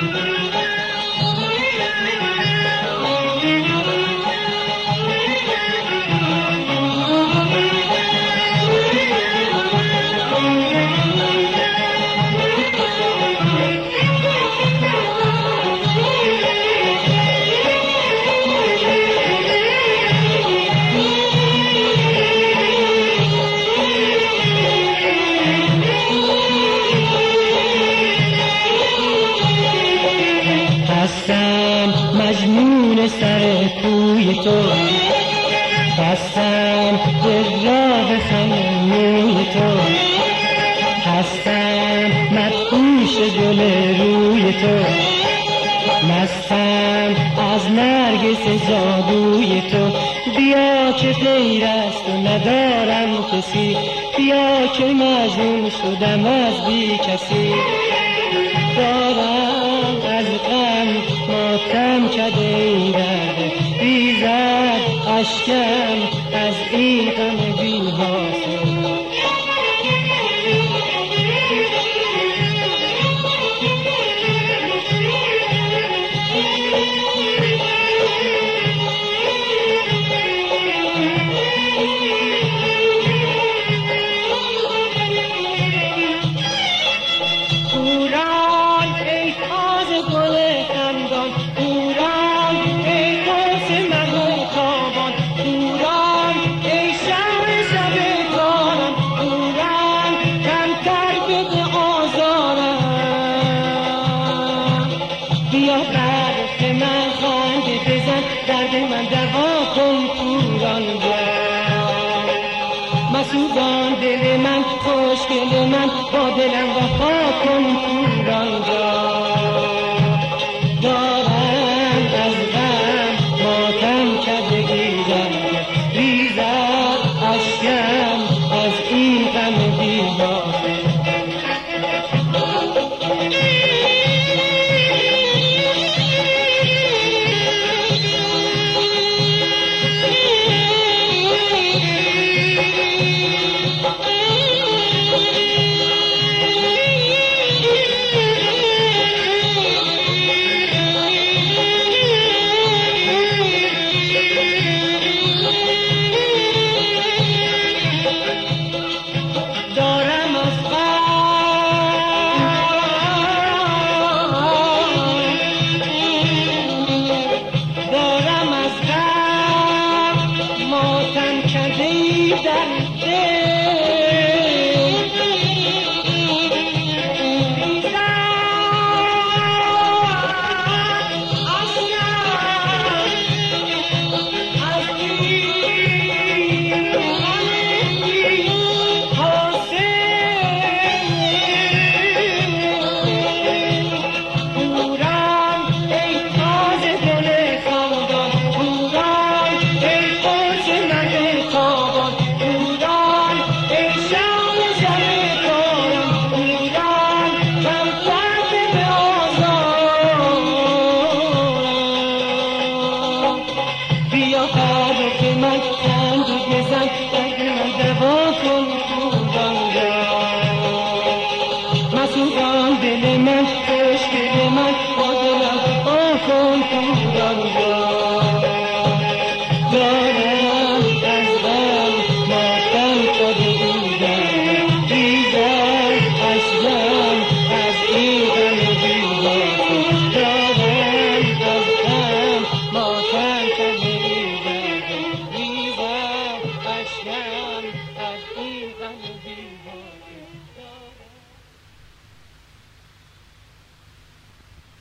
مجنون سر کوی تو، بستم به راه خم موی تو، هستم مدهوش گل روی تو، مستم از نرگس جادوی تو. بیا که غیر از تو ندارم کسی، بیا که مجنون شدم از بی کسی. دارم از غم ماتم کرده ای درد، ریزد اشکم از این غم بی حاصل. بیا برف من خنده بزن، درد من دوا کن پوران جان. مسوزان دل من، خوشگل من، با دلم وفا کن پوران جان. دارم از غم ماتم کرده گیرم، ریزد اشکم از این غم بی حاصل. مسوزان دل من، خوشگل من، با دلم وفا کن پوران جان. دارم از غم ماتم کرده بودم، ریزد اشکم از این غم بی حاصل. دارم از غم ماتم کرده بودم، ریزد اشکم